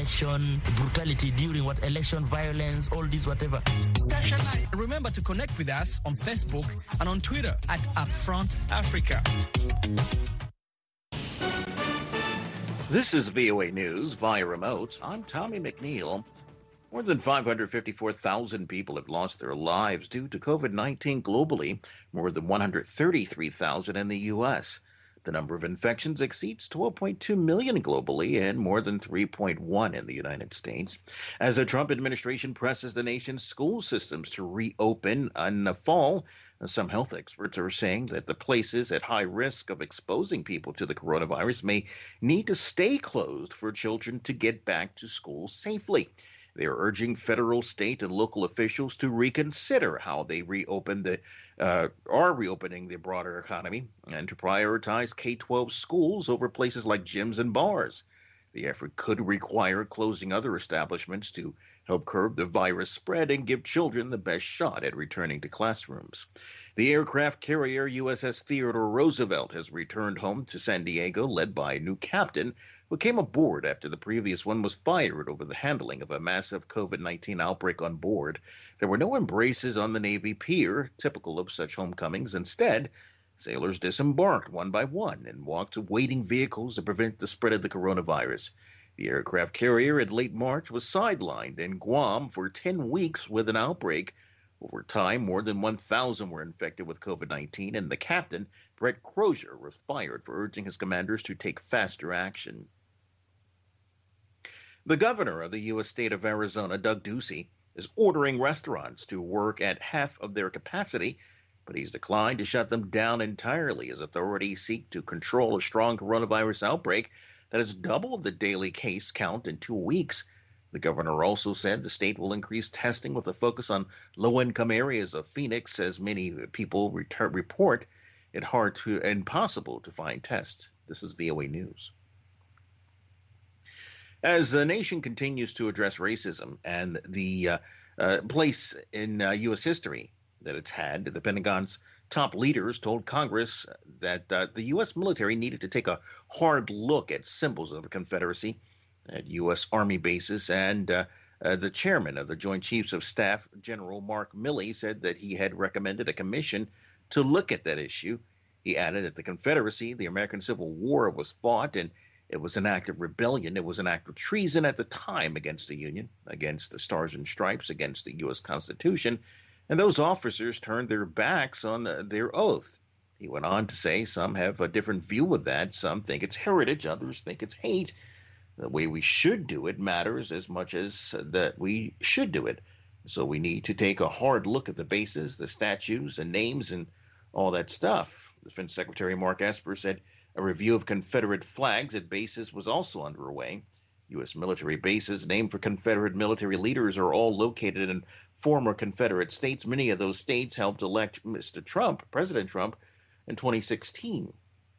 election brutality during election violence, all this, whatever. Remember to connect with us on Facebook and on Twitter at Upfront Africa. This is VOA News via remote. I'm Tommy McNeil. More than 554,000 people have lost their lives due to COVID-19 globally, more than 133,000 in the U.S. The number of infections exceeds 12.2 million globally and more than 3.1 in the United States. As the Trump administration presses the nation's school systems to reopen in the fall, some health experts are saying that the places at high risk of exposing people to the coronavirus may need to stay closed for children to get back to school safely. They are urging federal, state, and local officials to reconsider how they are reopening the broader economy and to prioritize K-12 schools over places like gyms and bars. The effort could require closing other establishments to help curb the virus spread and give children the best shot at returning to classrooms. The aircraft carrier USS Theodore Roosevelt has returned home to San Diego, led by a new captain who came aboard after the previous one was fired over the handling of a massive COVID-19 outbreak on board. There were no embraces on the Navy pier, typical of such homecomings. Instead, sailors disembarked one by one and walked to waiting vehicles to prevent the spread of the coronavirus. The aircraft carrier in late March was sidelined in Guam for 10 weeks with an outbreak. Over time, more than 1,000 were infected with COVID-19, and the captain, Brett Crozier, was fired for urging his commanders to take faster action. The governor of the U.S. state of Arizona, Doug Ducey, is ordering restaurants to work at half of their capacity, but he's declined to shut them down entirely as authorities seek to control a strong coronavirus outbreak that has doubled the daily case count in 2 weeks. The governor also said the state will increase testing with a focus on low-income areas of Phoenix, as many people report it hard to impossible to find tests. This is VOA News. As the nation continues to address racism and the place in U.S. history that it's had, the Pentagon's top leaders told Congress that the U.S. military needed to take a hard look at symbols of the Confederacy at U.S. Army bases, and the chairman of the Joint Chiefs of Staff, General Mark Milley, said that he had recommended a commission to look at that issue. He added that the Confederacy, the American Civil War, was fought, and it was an act of rebellion. It was an act of treason at the time against the Union, against the Stars and Stripes, against the U.S. Constitution, and those officers turned their backs on their oath. He went on to say some have a different view of that. Some think it's heritage, others think it's hate. The way we should do it matters as much as that we should do it. So we need to take a hard look at the bases, the statues and names and all that stuff. Defense Secretary Mark Esper said a review of Confederate flags at bases was also underway. U.S. military bases named for Confederate military leaders are all located in former Confederate states. Many of those states helped elect President Trump, in 2016.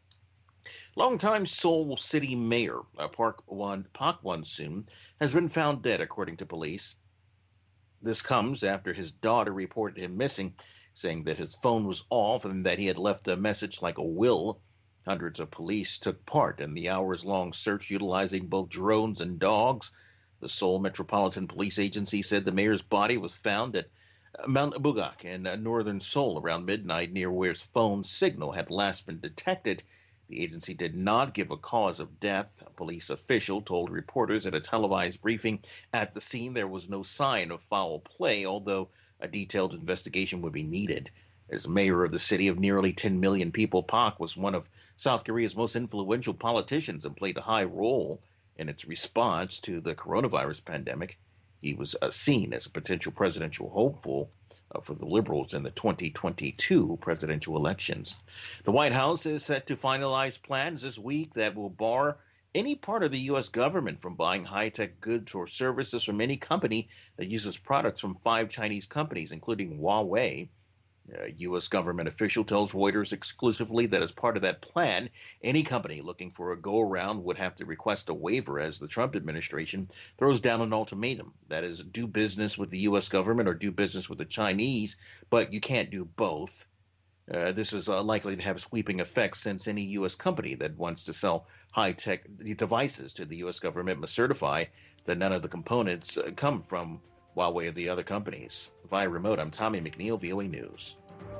Longtime Seoul City Mayor Park Won-soon has been found dead, according to police. This comes after his daughter reported him missing, saying that his phone was off and that he had left a message like a will. Hundreds of police took part in the hours-long search utilizing both drones and dogs. The Seoul Metropolitan Police Agency said the mayor's body was found at Mount Bugak in northern Seoul around midnight, near where his phone signal had last been detected. The agency did not give a cause of death. A police official told reporters at a televised briefing at the scene there was no sign of foul play, although a detailed investigation would be needed. As mayor of the city of nearly 10 million people, Park was one of South Korea's most influential politicians and played a high role in its response to the coronavirus pandemic. He was seen as a potential presidential hopeful for the liberals in the 2022 presidential elections. The White House is set to finalize plans this week that will bar any part of the U.S. government from buying high-tech goods or services from any company that uses products from 5 Chinese companies, including Huawei. A U.S. government official tells Reuters exclusively that as part of that plan, any company looking for a go-around would have to request a waiver as the Trump administration throws down an ultimatum. That is, do business with the U.S. government or do business with the Chinese, but you can't do both. This is likely to have sweeping effects since any U.S. company that wants to sell high-tech devices to the U.S. government must certify that none of the components come from Huawei or the other companies. Via remote, I'm Tommy McNeil, VOA News.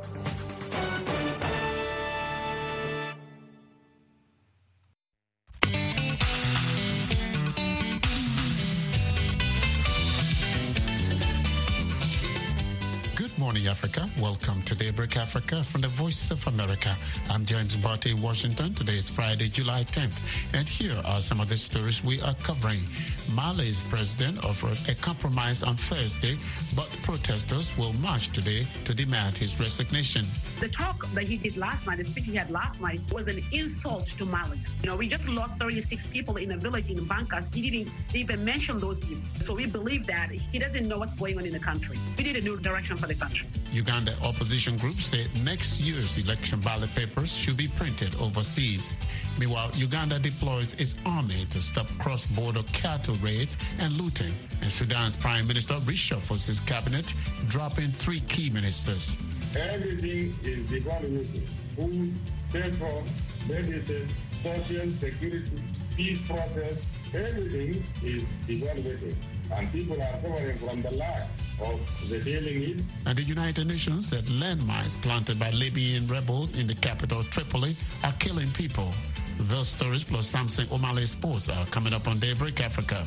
Morning, Africa. Welcome to Daybreak Africa from the Voice of America. I'm James Barty in Washington. Today is Friday, July 10th. And here are some of the stories we are covering. Mali's president offered a compromise on Thursday, but protesters will march today to demand his resignation. The talk that he did last night, the speech he had last night, was an insult to Mali. We just lost 36 people in a village in Bankas. He didn't even mention those people. So we believe that he doesn't know what's going on in the country. We need a new direction for the country. Uganda opposition groups say next year's election ballot papers should be printed overseas. Meanwhile, Uganda deploys its army to stop cross-border cattle raids and looting. And Sudan's Prime Minister reshuffles his cabinet, dropping 3 key ministers. Everything is devaluated. Food, petrol, medicine, social security, peace process, everything is devaluated. And people are suffering from the lack of the daily needs. And the United Nations said landmines planted by Libyan rebels in the capital Tripoli are killing people. Those stories plus Samson Omale Sports are coming up on Daybreak Africa.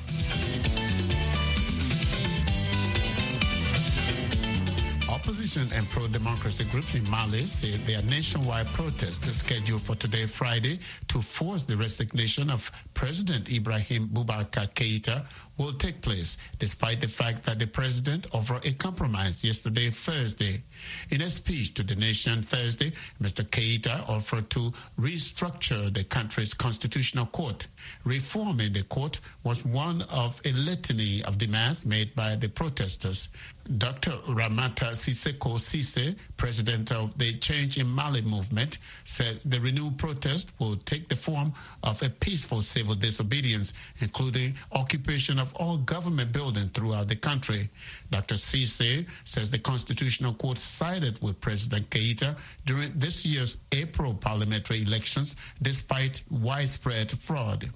Opposition and pro-democracy groups in Mali say their nationwide protest is scheduled for today, Friday, to force the resignation of President Ibrahim Boubacar Keïta will take place, despite the fact that the president offered a compromise yesterday, Thursday. In a speech to the nation Thursday, Mr. Keïta offered to restructure the country's constitutional court. Reforming the court was one of a litany of demands made by the protesters. Dr. Ramata Sisseko Cisse, president of the Change in Mali movement, said the renewed protest will take the form of a peaceful civil disobedience, including occupation of all government buildings throughout the country. Dr. Cisse says the Constitutional Court sided with President Keïta during this year's April parliamentary elections, despite widespread fraud.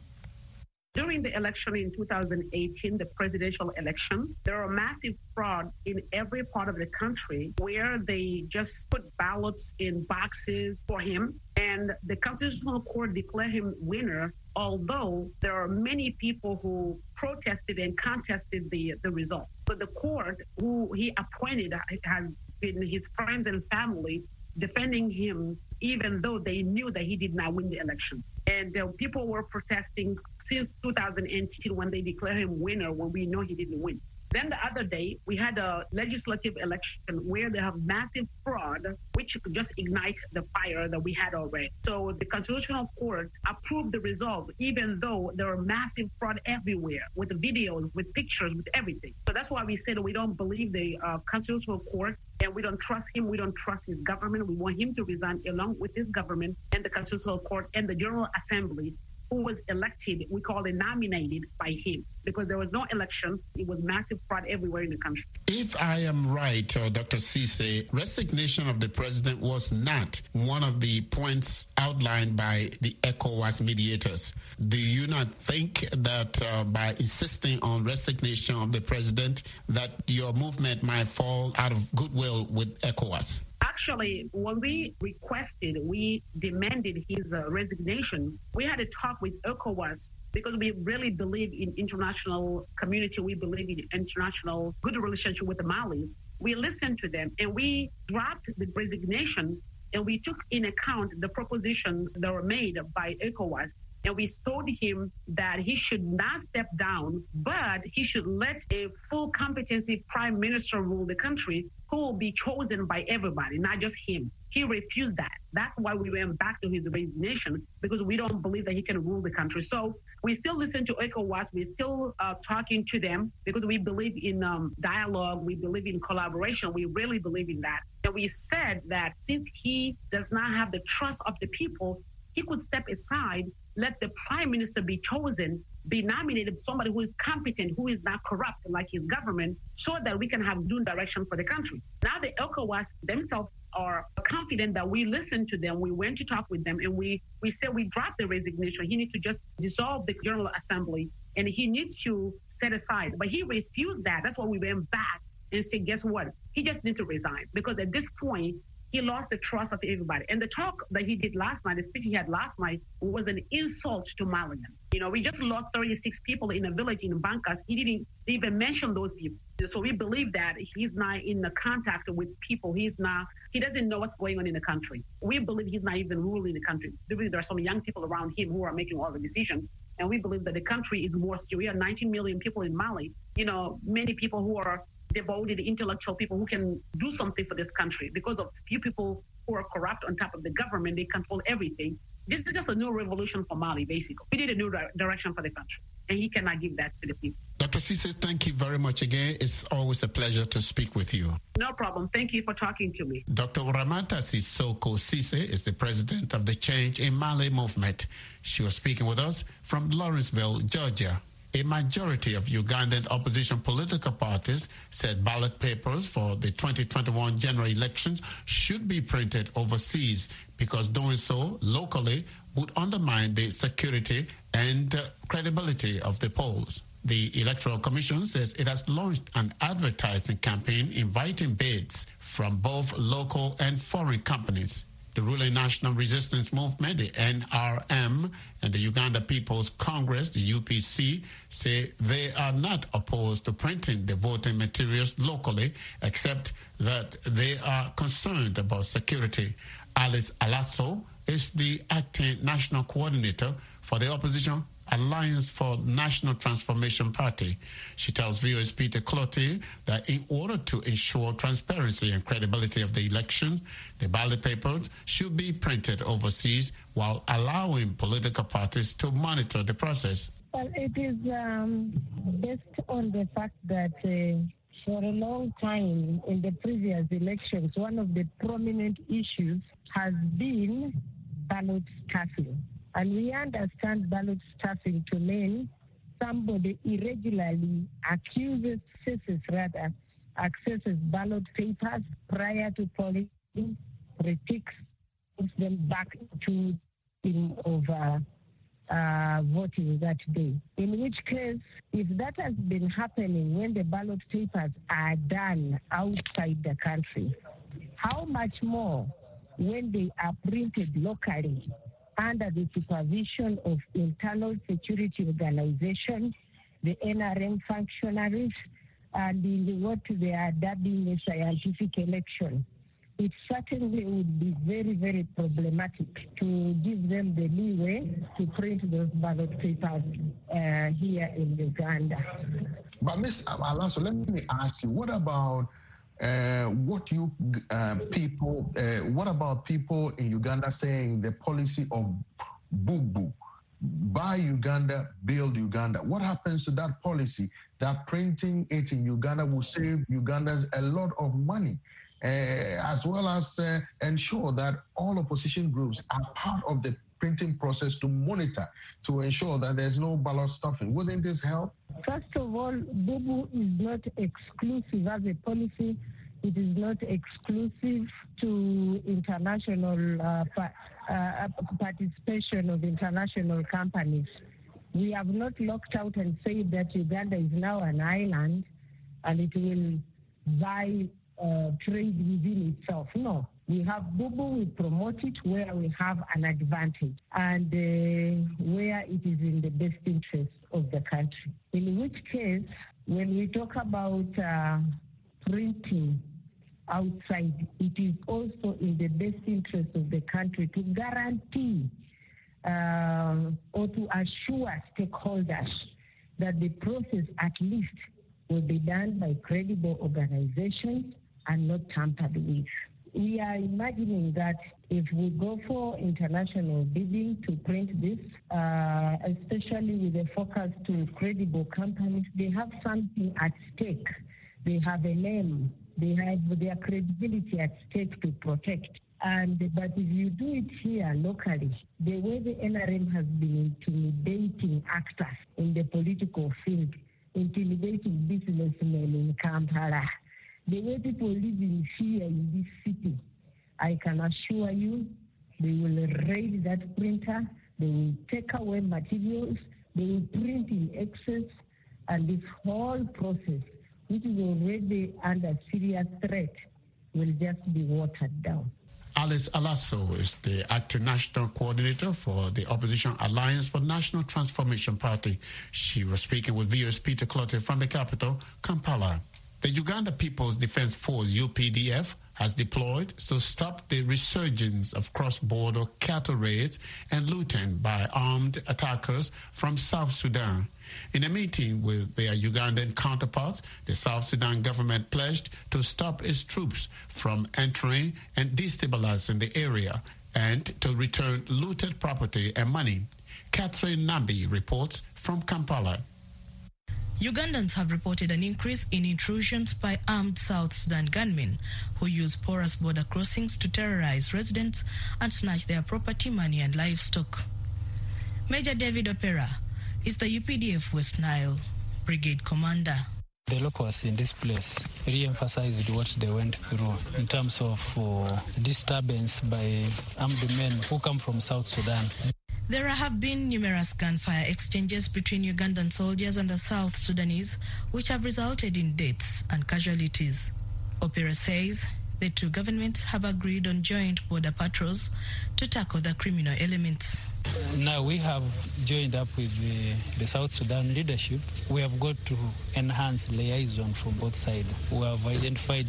During the election in 2018, the presidential election, there were massive fraud in every part of the country where they just put ballots in boxes for him. And the Constitutional Court declared him winner, although there are many people who protested and contested the result. But the court, who he appointed, has been his friends and family defending him, even though they knew that he did not win the election. And people were protesting since 2018 when they declared him winner, when we know he didn't win. Then the other day, we had a legislative election where they have massive fraud, which could just ignite the fire that we had already. So the Constitutional Court approved the result, even though there are massive fraud everywhere, with the videos, with pictures, with everything. So that's why we said we don't believe the Constitutional Court, and we don't trust him. We don't trust his government. We want him to resign along with his government and the Constitutional Court and the General Assembly, who was elected, we call it nominated by him, because there was no election. It was massive fraud everywhere in the country. If I am right, Dr. Cisse, resignation of the president was not one of the points outlined by the ECOWAS mediators. Do you not think that by insisting on resignation of the president, that your movement might fall out of goodwill with ECOWAS? Actually, when we demanded his resignation, we had a talk with ECOWAS because we really believe in international community. We believe in international good relationship with the Mali. We listened to them and we dropped the resignation, and we took in account the propositions that were made by ECOWAS. And we told him that he should not step down, but he should let a full competency prime minister rule the country, who will be chosen by everybody, not just him. He refused that. That's why we went back to his resignation, because we don't believe that he can rule the country. So we still listen to ECOWAS. We're still talking to them because we believe in dialogue. We believe in collaboration. We really believe in that. And we said that since he does not have the trust of the people, he could step aside, let the prime minister be chosen, be nominated, somebody who is competent, who is not corrupt like his government, so that we can have new direction for the country. Now the ECOWAS themselves are confident that we listened to them. We went to talk with them, and we said we dropped the resignation. He needs to just dissolve the General Assembly, and he needs to set aside. But he refused that. That's why we went back and said, guess what? He just needs to resign, because at this point, he lost the trust of everybody. And the talk that he did last night, the speech he had last night, was an insult to Malian. We just lost 36 people in a village in Bankas. He didn't even mention those people. So we believe that he's not in the contact with people. He doesn't know what's going on in the country. We believe he's not even ruling the country. There are some young people around him who are making all the decisions. And we believe that the country is more serious. We are 19 million people in Mali. Many people who are devoted intellectual people who can do something for this country. Because of few people who are corrupt on top of the government, they control everything. This is just a new revolution for Mali, basically. We need a new direction for the country, and he cannot give that to the people. Dr. Cisse, thank you very much again. It's always a pleasure to speak with you. No problem. Thank you for talking to me. Dr. Ramata Sissoko Cisse is the president of the Change in Mali movement. She was speaking with us from Lawrenceville, Georgia. A majority of Ugandan opposition political parties said ballot papers for the 2021 general elections should be printed overseas, because doing so locally would undermine the security and credibility of the polls. The Electoral Commission says it has launched an advertising campaign inviting bids from both local and foreign companies. The ruling National Resistance Movement, the NRM, and the Uganda People's Congress, the UPC, say they are not opposed to printing the voting materials locally, except that they are concerned about security. Alice Alasso is the acting national coordinator for the opposition Alliance for National Transformation Party. She tells VOA's Peter Clottey that in order to ensure transparency and credibility of the election, the ballot papers should be printed overseas while allowing political parties to monitor the process. Well, it is based on the fact that for a long time in the previous elections, one of the prominent issues has been ballot stuffing. And we understand ballot stuffing to mean somebody irregularly accesses ballot papers prior to polling, retakes them back to voting that day. In which case, if that has been happening when the ballot papers are done outside the country, how much more when they are printed locally under the supervision of internal security organizations, the NRM functionaries, and in what they are dubbing a scientific election. It certainly would be very, very problematic to give them the leeway to print those ballot papers here in Uganda. But Ms. Alasso, let me ask you, what about what about people in Uganda saying the policy of Bubu, buy Uganda, build Uganda? What happens to that policy? That printing it in Uganda will save Ugandans a lot of money, as well as ensure that all opposition groups are part of the printing process to monitor, to ensure that there's no ballot stuffing. Wouldn't this help? First of all, Bubu is not exclusive as a policy. It is not exclusive to international participation of international companies. We have not locked out and said that Uganda is now an island and it will buy trade within itself. No. We have Bubu, we promote it where we have an advantage and where it is in the best interest of the country. In which case, when we talk about printing outside, it is also in the best interest of the country to guarantee or to assure stakeholders that the process at least will be done by credible organizations and not tampered with. We are imagining that if we go for international bidding to print this, especially with a focus to credible companies, they have something at stake. They have a name. They have their credibility at stake to protect. But if you do it here locally, the way the NRM has been intimidating actors in the political field, intimidating businessmen in Kampala, the way people live in fear in this city, I can assure you, they will raid that printer, they will take away materials, they will print in excess, And this whole process, which is already under serious threat, will just be watered down. Alice Alaso is the acting national coordinator for the Opposition Alliance for National Transformation Party. She was speaking with VOA's Peter Clottey from the capital, Kampala. The Uganda People's Defense Force, UPDF, has deployed to stop the resurgence of cross-border cattle raids and looting by armed attackers from South Sudan. In a meeting with their Ugandan counterparts, the South Sudan government pledged to stop its troops from entering and destabilizing the area and to return looted property and money. Catherine Nambi reports from Kampala. Ugandans have reported an increase in intrusions by armed South Sudan gunmen who use porous border crossings to terrorize residents and snatch their property, money and livestock. Major David Opera is the UPDF West Nile Brigade Commander. The locals in this place re-emphasized what they went through in terms of disturbance by armed men who come from South Sudan. There have been numerous gunfire exchanges between Ugandan soldiers and the South Sudanese, which have resulted in deaths and casualties. Opera says the two governments have agreed on joint border patrols to tackle the criminal elements. Now we have joined up with the South Sudan leadership. We have got to enhance liaison from both sides. We have identified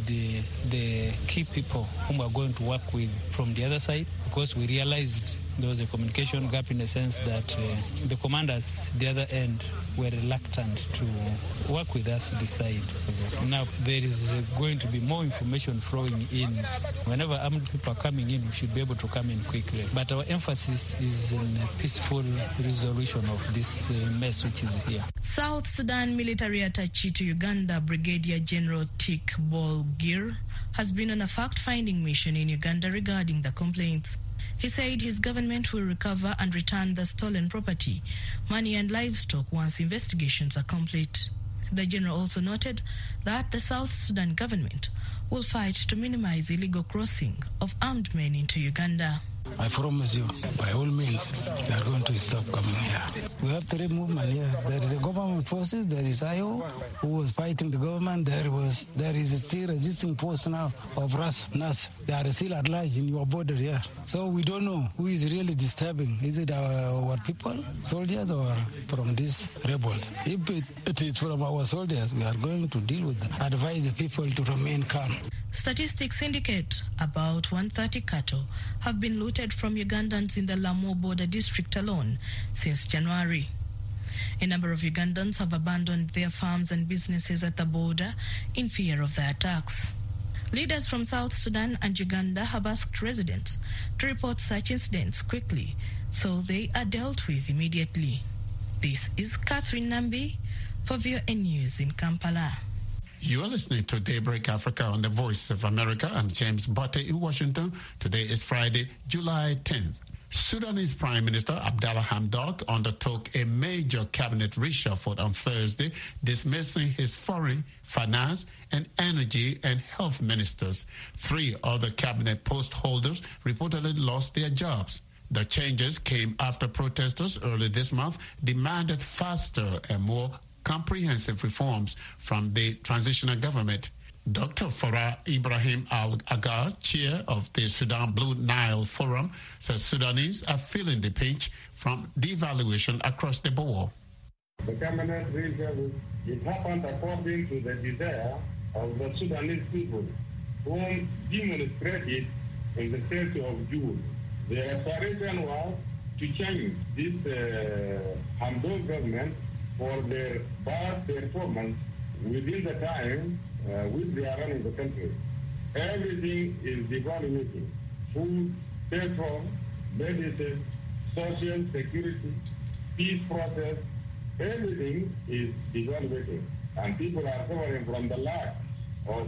the key people whom we are going to work with from the other side, because we realized there was a communication gap in the sense that the commanders, the other end, were reluctant to work with us this side. Now there is going to be more information flowing in. Whenever armed people are coming in, we should be able to come in quickly. But our emphasis is in a peaceful resolution of this mess which is here. South Sudan military attaché to Uganda, Brigadier General Tik Bolgir, has been on a fact-finding mission in Uganda regarding the complaints. He said his government will recover and return the stolen property, money and livestock once investigations are complete. The general also noted that the South Sudan government will fight to minimize illegal crossing of armed men into Uganda. I promise you, by all means, they are going to stop coming here. We have three movements here. There is a government forces, there is IO, who was fighting the government. There is a still resisting force now of NAS. They are still at large in your border here. So we don't know who is really disturbing. Is it our people, soldiers, or from these rebels? If it is from our soldiers, we are going to deal with them. Advise the people to remain calm. Statistics indicate about 130 cattle have been looted from Ugandans in the Lamu border district alone since January. A number of Ugandans have abandoned their farms and businesses at the border in fear of the attacks. Leaders from South Sudan and Uganda have asked residents to report such incidents quickly so they are dealt with immediately. This is Catherine Nambi for VOA News in Kampala. You are listening to Daybreak Africa on the Voice of America. I'm James Botte in Washington. Today is Friday, July 10th. Sudanese Prime Minister Abdallah Hamdok undertook a major cabinet reshuffle on Thursday, dismissing his foreign, finance, and energy and health ministers. 3 other cabinet post holders reportedly lost their jobs. The changes came after protesters early this month demanded faster and more comprehensive reforms from the transitional government. Dr. Farah Ibrahim Al-Agar, chair of the Sudan Blue Nile Forum, says Sudanese are feeling the pinch from devaluation across the board. The cabinet reshuffle, it happened according to the desire of the Sudanese people, whom demonstrated in the 30th of June. The aspiration was to change this Hamdok government for their bad performance within the time which they are running the country. Everything is devaluating. Food, petrol, medicine, social security, peace process, everything is devaluating. And people are suffering from the lack of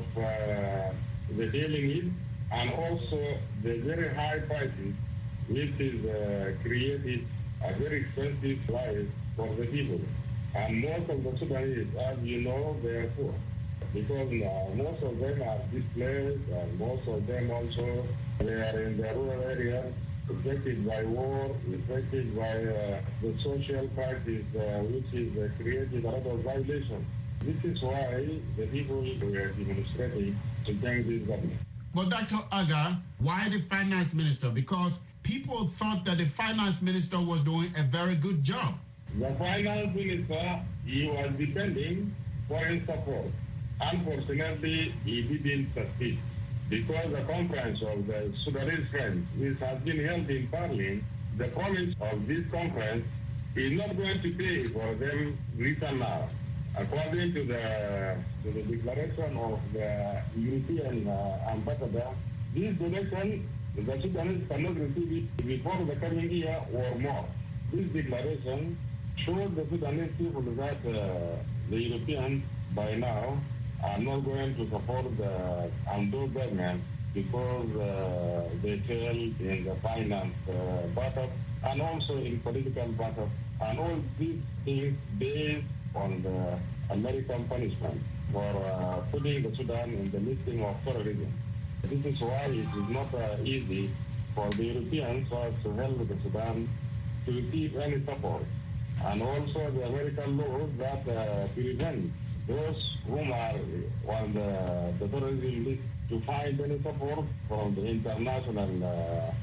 the daily needs and also the very high prices, which is created a very expensive life for the people. And most of the Sudanese, as you know, they are poor. Because most of them are displaced, and most of them also, they are in the rural areas, affected by war, affected by the social crisis, which is created a lot of violations. This is why the people were demonstrating against this government. But Dr. Aga, why the finance minister? Because people thought that the finance minister was doing a very good job. The finance minister, he was depending foreign support. Unfortunately, he didn't succeed because the conference of the Sudanese Friends, which has been held in Parliament, the promise of this conference is not going to pay for them written now. According to the declaration of the European ambassador, this donation, the Sudanese cannot receive it before the coming year or more. This declaration shows the Sudanese people that the Europeans by now are not going to support the Amdo government because they failed in the finance battle and also in political battle. And all these things based on the American punishment for putting the Sudan in the listing of terrorism. This is why it is not easy for the Europeans to help the Sudan to receive any support. And also the American laws that prevent those whom are on the terrorism list to find any support from the international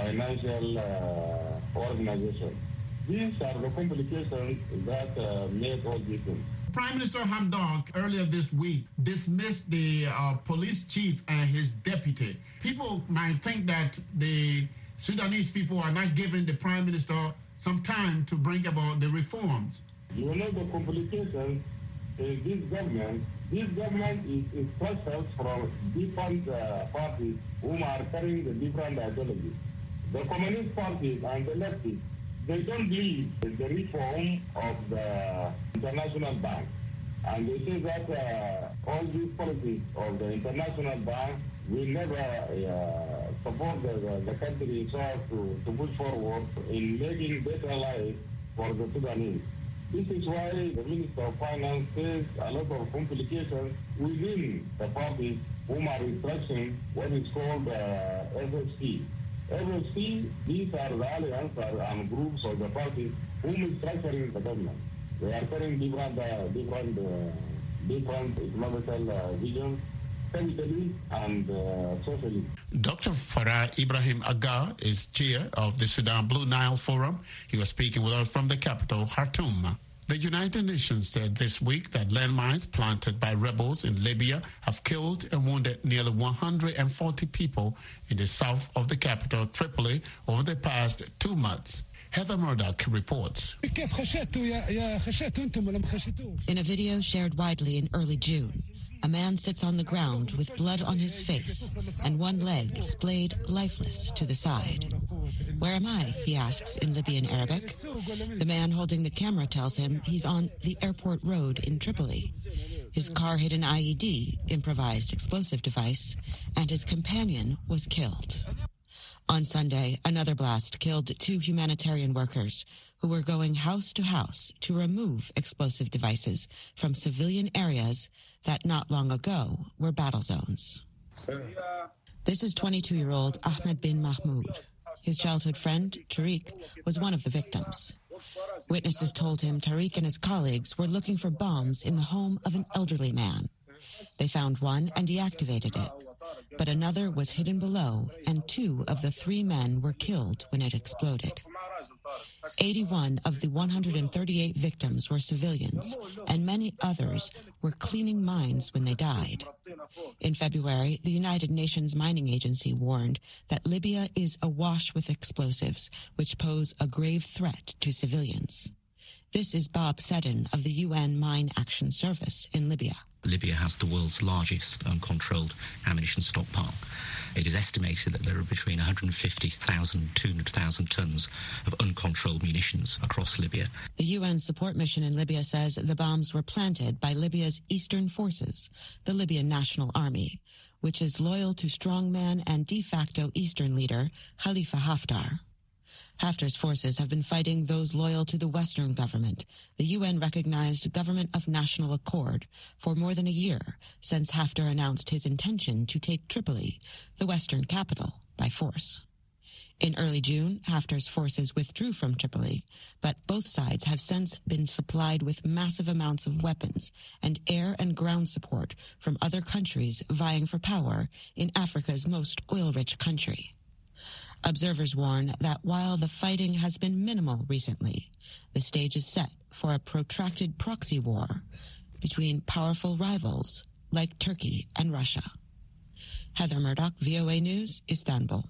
financial organization. These are the complications that make all these things. Prime Minister Hamdok earlier this week dismissed the police chief and his deputy. People might think that the Sudanese people are not giving the Prime Minister some time to bring about the reforms. You know the complications in this government. This government is structured from different parties whom are carrying the different ideologies. The Communist parties and the leftists, they don't believe in the reform of the International Bank. And they say that all these policies of the International Bank will never support the country so as to push forward in making better life for the Sudanese. This is why the Minister of Finance says a lot of complications within the parties whom are restructuring what is called FFC. FFC, these are the alliance and groups of the parties whom is structuring the government. They are carrying different economical visions, capitally and socially. Dr. Farah Ibrahim Aga is chair of the Sudan Blue Nile Forum. He was speaking with us from the capital, Khartoum. The United Nations said this week that landmines planted by rebels in Libya have killed and wounded nearly 140 people in the south of the capital, Tripoli, over the past 2 months. Heather Murdoch reports. In a video shared widely in early June, a man sits on the ground with blood on his face and one leg splayed lifeless to the side. "Where am I?" he asks in Libyan Arabic. The man holding the camera tells him he's on the airport road in Tripoli. His car hit an IED, improvised explosive device, and his companion was killed. On Sunday, another blast killed 2 humanitarian workers who were going house to house to remove explosive devices from civilian areas that not long ago were battle zones. This is 22-year-old Ahmed bin Mahmoud. His childhood friend, Tariq, was one of the victims. Witnesses told him Tariq and his colleagues were looking for bombs in the home of an elderly man. They found one and deactivated it, but another was hidden below, and 2 of the 3 men were killed when it exploded. 81 of the 138 victims were civilians, and many others were cleaning mines when they died. In February, the United Nations Mining Agency warned that Libya is awash with explosives, which pose a grave threat to civilians. This is Bob Seddon of the UN Mine Action Service in Libya. Libya has the world's largest uncontrolled ammunition stockpile. It is estimated that there are between 150,000 and 200,000 tons of uncontrolled munitions across Libya. The UN support mission in Libya says the bombs were planted by Libya's Eastern Forces, the Libyan National Army, which is loyal to strongman and de facto Eastern leader Khalifa Haftar. Haftar's forces have been fighting those loyal to the Western government, the UN-recognized Government of National Accord, for more than a year since Haftar announced his intention to take Tripoli, the Western capital, by force. In early June, Haftar's forces withdrew from Tripoli, but both sides have since been supplied with massive amounts of weapons and air and ground support from other countries vying for power in Africa's most oil-rich country. Observers warn that while the fighting has been minimal recently, the stage is set for a protracted proxy war between powerful rivals like Turkey and Russia. Heather Murdoch, VOA News, Istanbul.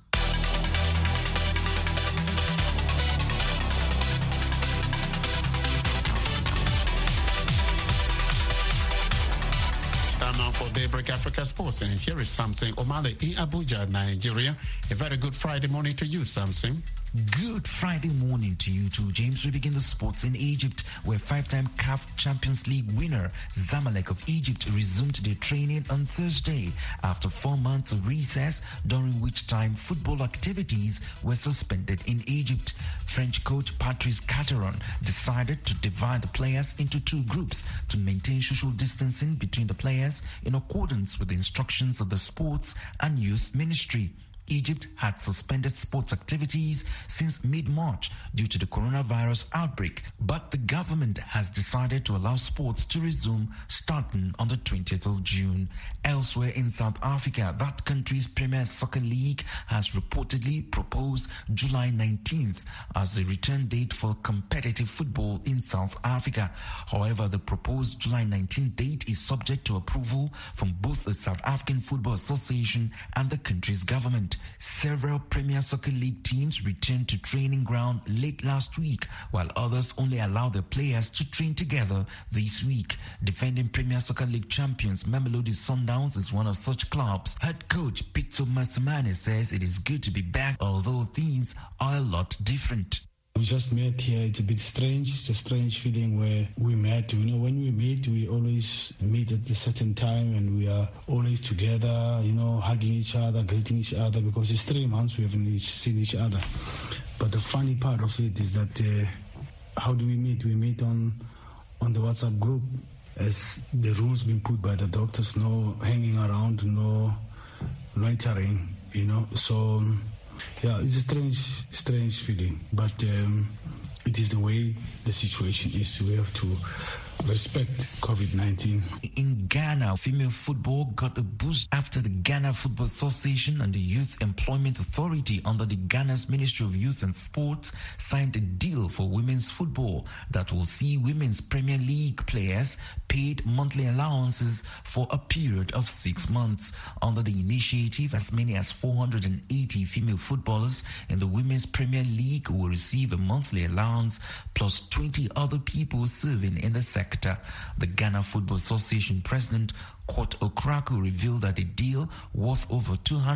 Time now for Daybreak Africa Sports, and here is Samson Omale in Abuja, Nigeria. A very good Friday morning to you, Samson. Good Friday morning to you too, James. We begin the sports in Egypt, where five-time CAF Champions League winner Zamalek of Egypt resumed their training on Thursday after 4 months of recess, during which time football activities were suspended in Egypt. French coach Patrice Carteron decided to divide the players into two groups to maintain social distancing between the players in accordance with the instructions of the Sports and Youth Ministry. Egypt had suspended sports activities since mid-March due to the coronavirus outbreak, but the government has decided to allow sports to resume starting on the 20th of June. Elsewhere in South Africa, that country's Premier Soccer League has reportedly proposed July 19th as the return date for competitive football in South Africa. However, the proposed July 19th date is subject to approval from both the South African Football Association and the country's government. Several Premier Soccer League teams returned to training ground late last week, while others only allowed their players to train together this week. Defending Premier Soccer League champions Mamelodi Sundowns is one of such clubs. Head coach Pitso Masimane says it is good to be back, although things are a lot different. We just met here. It's a bit strange. It's a strange feeling where we met. You know, when we meet, we always meet at a certain time and we are always together, you know, hugging each other, greeting each other, because it's 3 months we haven't seen each other. But the funny part of it is that how do we meet? We meet on the WhatsApp group, as the rules been put by the doctors, no hanging around, no loitering, you know. So yeah, it's a strange feeling, but it is the way the situation is. We have to respect COVID-19. In Ghana, female football got a boost after the Ghana Football Association and the Youth Employment Authority under the Ghana's Ministry of Youth and Sports signed a deal for women's football that will see women's Premier League players paid monthly allowances for a period of 6 months. Under the initiative, as many as 480 female footballers in the Women's Premier League will receive a monthly allowance, plus 20 other people serving in the sector. The Ghana Football Association president Kwot Okraku revealed that a deal worth over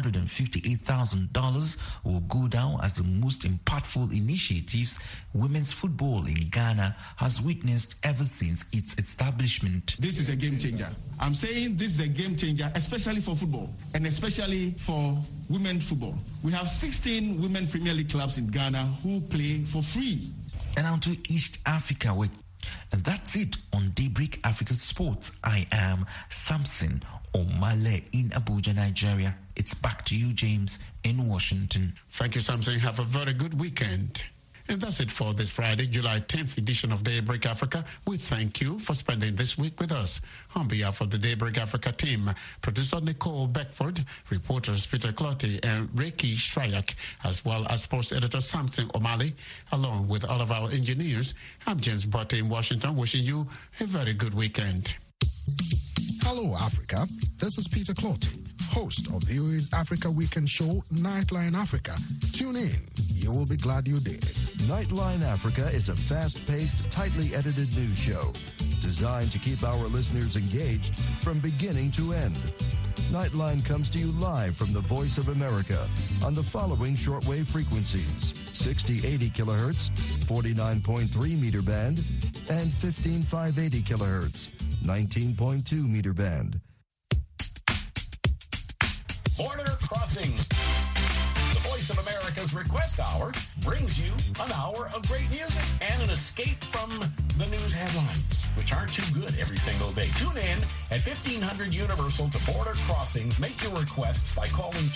$258,000 will go down as the most impactful initiatives women's football in Ghana has witnessed ever since its establishment. This is a game changer. I'm saying this is a game changer, especially for football and especially for women football. We have 16 women Premier League clubs in Ghana who play for free. And on to East Africa, where and that's it on Daybreak Africa Sports. I am Samson Omale in Abuja, Nigeria. It's back to you, James, in Washington. Thank you, Samson. Have a very good weekend. And that's it for this Friday, July 10th edition of Daybreak Africa. We thank you for spending this week with us. On behalf of the Daybreak Africa team, producer Nicole Beckford, reporters Peter Clotty and Ricky Shryak, as well as sports editor Samson Omale, along with all of our engineers, I'm James Butte in Washington, wishing you a very good weekend. Hello, Africa. This is Peter Clotty, host of VOA's Africa Weekend show, Nightline Africa. Tune in. You will be glad you did. Nightline Africa is a fast-paced, tightly edited news show designed to keep our listeners engaged from beginning to end. Nightline comes to you live from the Voice of America on the following shortwave frequencies: 6080 kilohertz, 49.3 meter band, and 15580 kilohertz, 19.2 meter band. Border Crossings, the Voice of America's Request Hour brings you an hour of great music and an escape from the news headlines, which aren't too good every single day. Tune in at 1500 Universal to Border Crossings. Make your requests by calling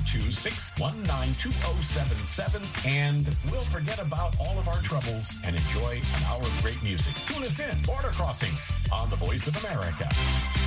202-619-2077, and we'll forget about all of our troubles and enjoy an hour of great music. Tune us in, Border Crossings, on the Voice of America.